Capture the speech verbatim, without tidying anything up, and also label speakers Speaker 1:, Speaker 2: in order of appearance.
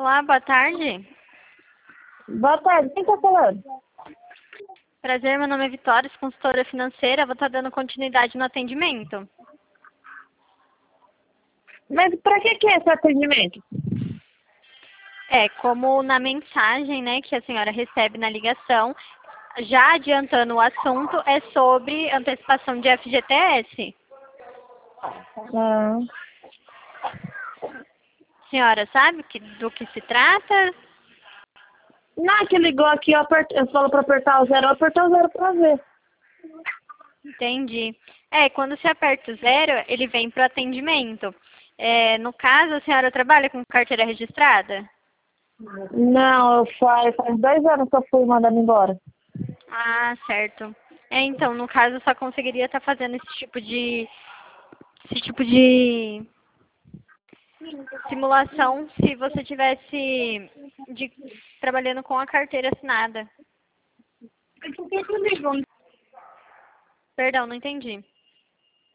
Speaker 1: Olá, boa tarde.
Speaker 2: Boa tarde, quem tá falando?
Speaker 1: Prazer, meu nome é Vitória, sou consultora financeira. Vou estar dando continuidade no atendimento.
Speaker 2: Mas pra que que é esse atendimento?
Speaker 1: É, como na mensagem, né, que a senhora recebe na ligação, já adiantando o assunto, é sobre antecipação de F G T S.
Speaker 2: Ah,
Speaker 1: Senhora, sabe que, do que se trata?
Speaker 2: não, que ligou aqui, eu, apert... eu falo pra apertar o zero, eu apertei o zero pra ver.
Speaker 1: Entendi. É, quando se aperta o zero, ele vem para o atendimento. É, no caso, a senhora trabalha com carteira registrada?
Speaker 2: Não, eu faz, faz dois anos que eu fui mandando embora.
Speaker 1: Ah, certo. É, então, no caso, eu só conseguiria estar fazendo esse tipo de, esse tipo de simulação se você tivesse de, trabalhando com a carteira assinada. Perdão, não entendi.